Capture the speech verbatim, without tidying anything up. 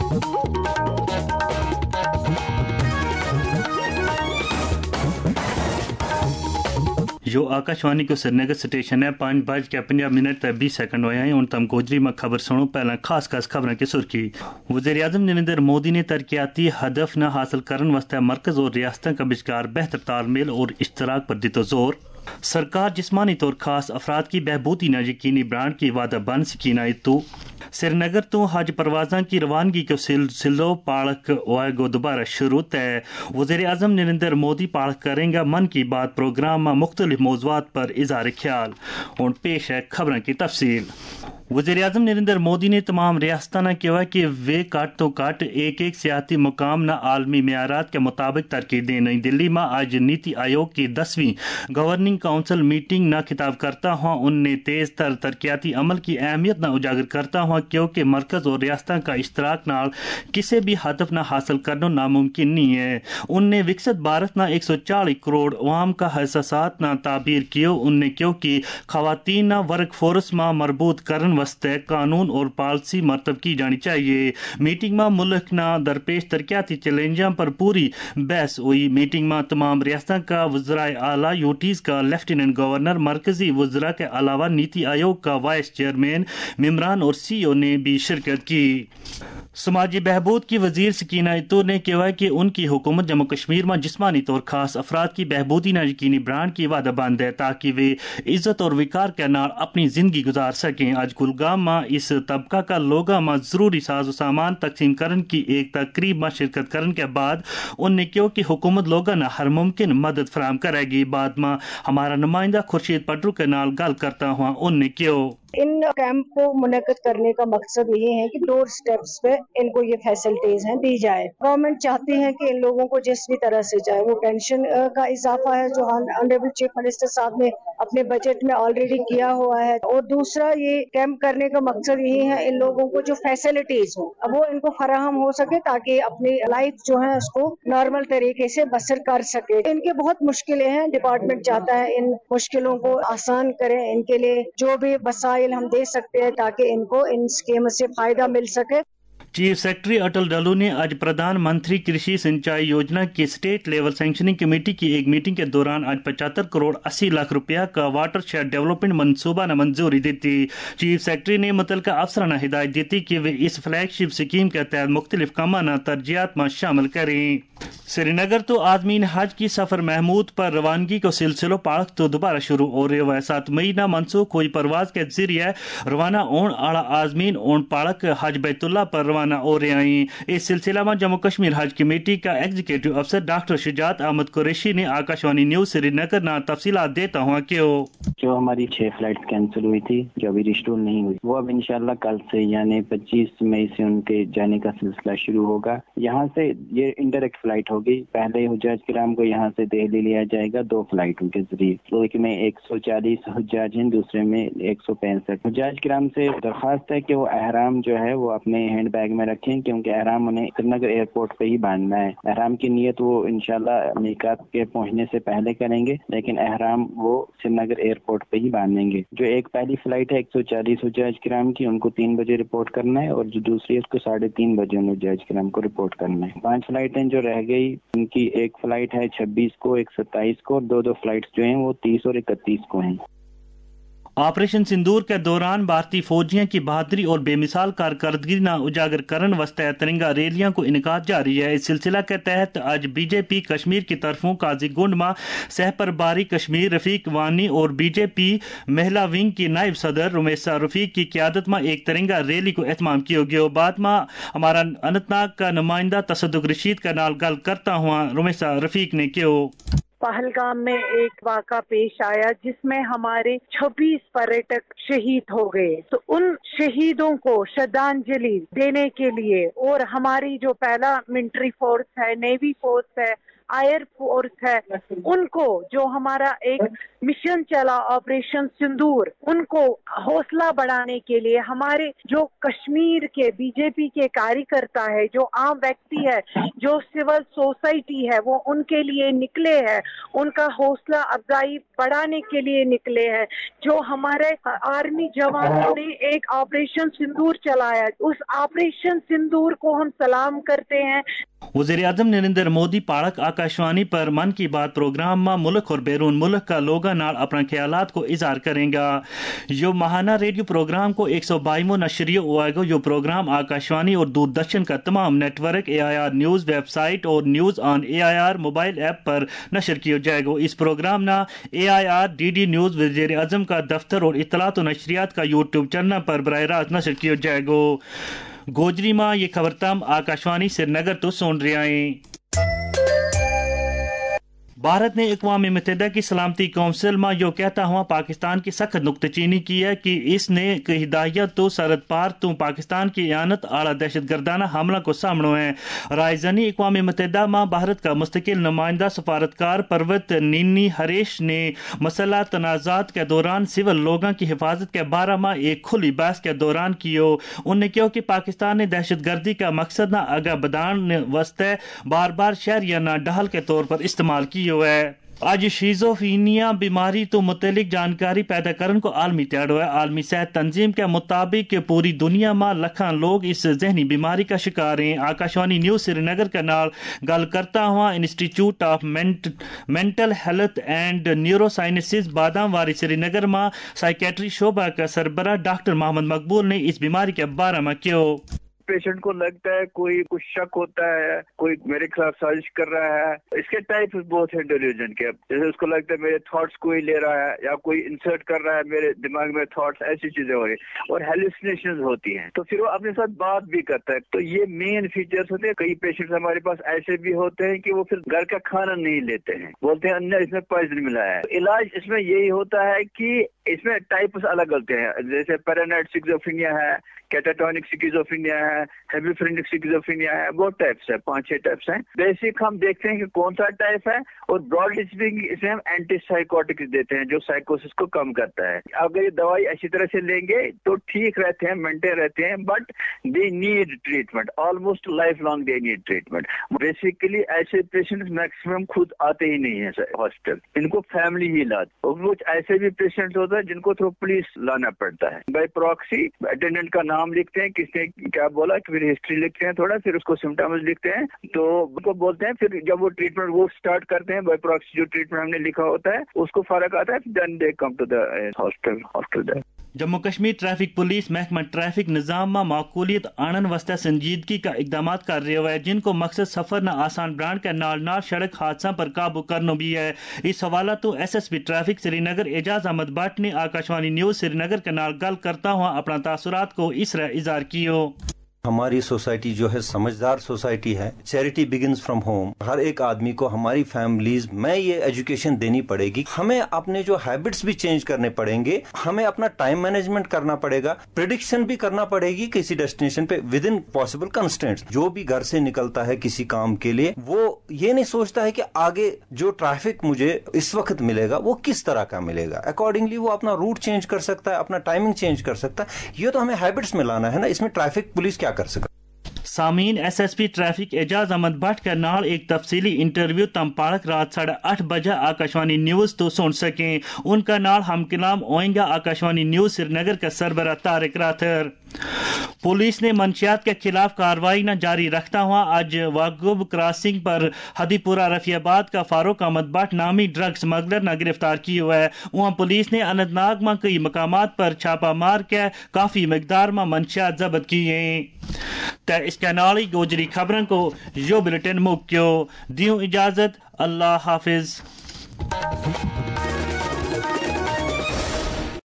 यो आकाशवाणी को श्रीनगर स्टेशन है। पांच बज के पंजाब मिनट तक बीस सेकंड होए हैं। तम गोजरी में खबर सुनो। पहला खास खास खबरों की सुर्खी। वज़ीर आज़म नरेंद्र मोदी ने तरक्याती हदफ न हासिल करने वास्ते मरकज और रियासतों का विचकार बेहतर तालमेल और इश्तराक पर दी तो जोर। सरकार जिस्मानी तौर खास अफराद की बहबूदी न यकीनी ब्रांड की वादा बन सकीना तो श्रीनगर तो हज परवाजा की रवानगी को सिलसिलो पाड़क वागो दोबारा शुरू तय। वज़ीर आज़म नरेंद्र मोदी पाड़क करेंगे मन की बात प्रोग्राम में मुख्तलिफ मौज़ूआत पर इज़हार ख्याल। और पेश है खबरों की तफसील। वज़ीर आज़म नरेंद्र मोदी ने तमाम रियासतों ने कहा कि वे कट तो कट एक एक सियाती मुकाम न आलमी मेयारात के मुताबिक तरक्की दें। नई दिल्ली में आज नीति आयोग की दसवीं गवर्निंग काउंसिल मीटिंग न खिताब करता हुआ उनने तेज तर तरक्याती अमल की अहमियत न उजागर करता हुआ क्योंकि मरकज और रियासतों का इश्तराक नाल किसी भी हदफ न हासिल करना नामुमकिन नहीं है। उनने विकसित भारत न एक सौ चालीस करोड़ अवाम का हसासात न ताबीर कियो। उनने क्योंकि खवातीन न वर्क फोर्स में मरबूत करन वस्ते कानून और पॉलिसी मरतब की जानी चाहिए। मीटिंग में मुल्क न दरपेश तरक्याती चैलेंजों पर पूरी बहस हुई। मीटिंग में तमाम रियासतों का वज़राए आला, यूटीज का लेफ्टिनेंट गवर्नर, मरकजी वज़रा के अलावा नीति आयोग का वाइस चेयरमैन, मेम्बरान और सीईओ ने भी शिरकत की। समाजी बहबूद की वजीर सकीना इतूर ने कहा कि उनकी हुकूमत जम्मू कश्मीर में जिस्मानी तौर खास अफराद की बहबूदी न यकीनी ब्रांड की वादा बंद है ताकि वे इज्जत और विकार के नाल अपनी जिंदगी गुजार सकें। आज कुलगाम में इस तबका का लोगों में जरूरी साजो सामान तकसीम करने की एक तकरीब में शिरकत करने के बाद उनने कहा कि हुकूमत लोगों ने हर मुमकिन मदद फराहम करेगी। बाद में हमारा नुमाइंदा खुर्शीद पटरू के नाल गल करता हुआ उनने कहा इन कैंप को मुनक्किद करने का मकसद ये है कि डोर स्टेप्स पे इनको ये फैसिलिटीज हैं दी जाए। गवर्नमेंट चाहती है कि इन लोगों को जिस भी तरह से जाए, वो पेंशन का इजाफा है जो ऑनरेबल चीफ मिनिस्टर साहब ने अपने बजट में ऑलरेडी किया हुआ है, और दूसरा ये कैंप करने का मकसद यही है इन लोगों को जो फैसिलिटीज हो अब वो इनको फराहम हो सके ताकि अपनी लाइफ जो है उसको नॉर्मल तरीके से बसर कर सके। इनके बहुत मुश्किलें हैं, डिपार्टमेंट चाहता है इन मुश्किलों को आसान करें, इनके लिए जो भी वसाइल हम दे सकते हैं ताकि इनको इन स्कीम से फायदा मिल सके। चीफ सेक्रेटरी अटल डल्लू ने आज प्रधानमंत्री कृषि सिंचाई योजना की स्टेट लेवल सैंक्शनिंग कमेटी की एक मीटिंग के दौरान आज पचहत्तर करोड़ अस्सी लाख रुपया का वाटर शेड डेवलपमेंट मनसूबा ने मंजूरी दी थी। चीफ सेक्रेटरी ने मुतलका अफसरान ने हिदायत दी थी कि वे इस फ्लैगशिप स्कीम के तहत मुख्तलिफ कामाना तरजीहात में शामिल करें। श्रीनगर तो आदमीन हज की सफर महमूद पर रवानगी को सिलसिलो पाड़क तो दोबारा शुरू हो रहे हुए सात मई न मनसूख हुई परवाज के जरिए रवाना ओन आला आजमीन ओन पाड़क हज बैतुल्ला पर रवाना हो रहे हैं। इस सिलसिला में जम्मू कश्मीर हज कमेटी का एग्जीक्यूटिव अफसर डॉक्टर शुजात अहमद कुरैशी ने आकाशवाणी न्यूज श्रीनगर न तफसीलात देता हुआ क्यों जो हमारी छह फ्लाइट कैंसिल हुई थी जो अभी रिस्टोर नहीं हुई वो अब इंशाल्लाह कल से यानी पच्चीस मई से उनके जाने का सिलसिला शुरू होगा। यहाँ से ये इंडायरेक्ट फ्लाइट होगी। पहले हुज्जाज किराम को यहाँ से दिल्ली लिया जाएगा दो फ्लाइटों के जरिए, तो एक में एक सौ चालीस हुज्जाज हैं, दूसरे में एक सौ पैंसठ। हुज्जाज किराम से दरखास्त है कि वो अहराम जो है वो अपने हैंड बैग में रखें क्योंकि अहराम उन्हें श्रीनगर एयरपोर्ट पे ही बांधना है। अहराम की नियत वो इंशाल्लाह मीकात के पहुंचने से पहले करेंगे, लेकिन अहराम वो श्रीनगर एयरपोर्ट पे ही बांधेंगे। जो एक पहली फ्लाइट है एक सौ चालीस हुज्जाज किराम की, उनको तीन बजे रिपोर्ट करना है, और जो दूसरी है उसको साढ़े तीन बजे उन हुज्जाज किराम को रिपोर्ट करना है। पांच फ्लाइटें जो रह गई उनकी एक फ्लाइट है छब्बीस को, एक सत्ताईस को, और दो दो फ्लाइट्स जो हैं वो तीस और इकतीस को हैं। ऑपरेशन सिंदूर के दौरान भारतीय फौजियों की बहादुरी और बेमिसाल कारकर्दगी न उजागर करन वस्ते तिरंगा रैलियों को इनकाद जारी है। इस सिलसिला के तहत आज बीजेपी कश्मीर की तरफों काजीगुंड में सहपरबारी कश्मीर रफीक वानी और बीजेपी महिला विंग की नायब सदर रुमैसा रफीक की क़यादत में एक तिरंगा रैली को एहतमाम किया गया। बाद में हमारा अनंतनाग का नुमाइंदा तसद्दुक रशीद का नाल गल करता हुआ रुमैसा रफीक ने कहा पहलगाम में एक वाक़ा पेश आया जिसमें हमारे छब्बीस पर्यटक शहीद हो गए, तो उन शहीदों को श्रद्धांजलि देने के लिए और हमारी जो पहला मिलिट्री फोर्स है, नेवी फोर्स है, एयर फोर्स है उनको, जो हमारा एक मिशन चला ऑपरेशन सिंदूर, उनको हौसला बढ़ाने के लिए हमारे जो कश्मीर के बीजेपी के कार्यकर्ता है, जो आम व्यक्ति है, जो सिविल सोसाइटी है, वो उनके लिए निकले हैं, उनका हौसला अफजाई बढ़ाने के लिए निकले हैं। जो हमारे आर्मी जवानों ने एक ऑपरेशन सिंदूर चलाया, उस ऑपरेशन सिंदूर को हम सलाम करते हैं। वज़ीर आज़म नरेंद्र मोदी पाड़क आकाशवाणी पर मन की बात प्रोग्राम में मुल्क और बैरून मुल्क का लोगों नाल अपना ख्यालात को इजहार करेंगा। यो माहाना रेडियो प्रोग्राम को एक सौ बाईवों नशरिया हुआगो। यो प्रोग्राम आकाशवाणी और दूरदर्शन का तमाम network, A I R news website और news on A I R mobile app पर नशर किया जाएगा। इस प्रोग्राम ना A I R, D D news, वज़ीर आज़म का दफ्तर और इत्तलात और नशरियात का यूट्यूब चैनल पर बराह रास्त नशर किया जाएगा। गोजरी माँ ये खबर तम आकाशवाणी श्रीनगर तो सुन रहे हैं। भारत ने अक़वाम मुत्तहिदा की सलामती कौंसिल में यो कहता हुआ पाकिस्तान की सख्त नुक्तचीनी की है कि इसने हिदायत तो सरहद पार तो पाकिस्तान की यानत आला दहशतगर्दाना हमला को सामनो है। रायजानी अक़वाम मुत्तहिदा में भारत का मुस्तकिल नुमाइंदा सफारतकार परवत नीनी हरेश ने मसला तनाज़ात के दौरान सिविल लोगों की हिफाजत के बारे में एक खुली बहस के दौरान कियो। उन्हें कहो कि पाकिस्तान ने दहशतगर्दी का मकसद ना आगा बदान वास्ते बार बार शहरियाना डहल के तौर पर इस्तेमाल किया है। आज शीज़ोफ्रीनिया बीमारी तो मुतलिक जानकारी पैदा करने को आलमी त्याड़ो है। आलमी सेहत तंजीम के मुताबिक पूरी दुनिया में लखा लोग इस जहनी बीमारी का शिकार हैं। आकाशवाणी न्यूज़ श्रीनगर के नाल गल करता हुआ इंस्टीट्यूट ऑफ मेंट, mental health and neuro sciences Badamwari Srinagar में साइकेट्री शोबा का सरबराह डॉक्टर मोहम्मद मकबूल ने इस बीमारी के बारे में क्यों पेशेंट को लगता है कोई कुछ शक होता है, कोई मेरे खिलाफ साजिश कर रहा है। इसके टाइप बहुत है डिल्यूजन के। जैसे उसको लगता है मेरे थॉट्स कोई ले रहा है या कोई इंसर्ट कर रहा है मेरे दिमाग में थॉट्स, ऐसी चीजें हो रही और हेलुसिनेशंस होती हैं। तो फिर वो अपने साथ बात भी करता है। तो ये मेन फीचर्स होते हैं। कई पेशेंट्स हमारे पास ऐसे भी होते हैं कि वो फिर घर का खाना नहीं लेते हैं, बोलते हैं अन्य इसमें पॉइजन मिला है। इलाज इसमें यही होता है कि इसमें टाइप्स अलग होते हैं। जैसे पैरानॉइड स्किज़ोफ्रेनिया है, कैटाटोनिक स्किज़ोफ्रेनिया है, हेमिफ्रेनिक स्किज़ोफ्रेनिया है, वो टाइप्स है, पांच छह टाइप्स हैं। बेसिक हम देखते हैं कि कौन सा टाइप है और ब्रॉडली स्पीकिंग इसमें हम एंटी साइकोटिक्स देते हैं जो साइकोसिस को कम करता है। अगर ये दवाई अच्छी तरह से लेंगे तो ठीक रहते हैं, मेंटेन रहते हैं, but they need treatment, almost life long they need treatment. Basically ऐसे पेशेंट्स मैक्सिमम खुद आते ही नहीं है हॉस्पिटल, इनको फैमिली ही लाती। और कुछ ऐसे भी पेशेंट्स होते हैं जिनको तो पुलिस लाना पड़ता है। बाय प्रॉक्सी अटेंडेंट का नाम लिखते हैं, किसने क्या बोला, फिर हिस्ट्री लिखते हैं थोड़ा, फिर उसको सिम्टम्स लिखते हैं, तो उनको बोलते हैं। फिर जब वो ट्रीटमेंट वो स्टार्ट करते हैं बाय प्रॉक्सी, जो ट्रीटमेंट हमने लिखा होता है उसको फर्क आता है, then they come to the hospital hospital Jammu Kashmir traffic police महकमा ट्रैफिक निज़ाम में माकूलियत आणन वास्ते संजीदगी का इकदाम कर रही है, जिनको मकसद सफर न आसान ब्रांड के नाल नाल सड़क हादसा पर काबू करना भी है। इस हवाला तो S S P traffic Srinagar Ejaz Ahmad Bhat ने आकाशवाणी न्यूज़ श्रीनगर के नाल गल करता हुआ अपना तासुरात को इस तरह इजहार किया। हमारी सोसाइटी जो है समझदार सोसाइटी है। Charity begins from home. हर एक आदमी को, हमारी फैमिलीज में ये एजुकेशन देनी पड़ेगी। हमें अपने जो हैबिट्स भी चेंज करने पड़ेंगे, हमें अपना टाइम मैनेजमेंट करना पड़ेगा, प्रेडिक्शन भी करना पड़ेगी किसी डेस्टिनेशन पे विद इन पॉसिबल कंस्ट्रेंट्स। जो भी घर से निकलता है किसी काम के लिए, वो ये नहीं सोचता है कि आगे जो ट्रैफिक मुझे इस वक्त मिलेगा वो किस तरह का मिलेगा। अकॉर्डिंगली वो अपना रूट चेंज कर सकता है, अपना टाइमिंग चेंज कर सकता है। ये तो हमें हैबिट्स में लाना है ना, इसमें ट्रैफिक पुलिस क्या कर सकता। सामीन S S P traffic Ejaz Ahmad Bhat के नाल एक तफसीली इंटरव्यू तम पाड़क रात साढ़े आठ बजे आकाशवाणी न्यूज़ तो सुन सकें। उनका नाल हम कलाम ओएंगा आकाशवाणी न्यूज़ श्रीनगर का सरबराह तारिक राथर। पुलिस ने मंशियात के खिलाफ कार्रवाई न जारी रखता हुआ आज वागुब क्रॉसिंग पर हदीपुरा रफियाबाद का फारूक अहमद भट्ट नामी ड्रग स्मगलर न गिरफ्तार किया हुआ है। वहाँ पुलिस ने अनंतनाग में कई मकामात पर छापा मार के काफी मकदार में मंशियात जब्त किए हैं। इसके नाल ही गोजरी खबरों को यो बुलेटिन मुक्यो दियो इजाजत। अल्लाह हाफिज।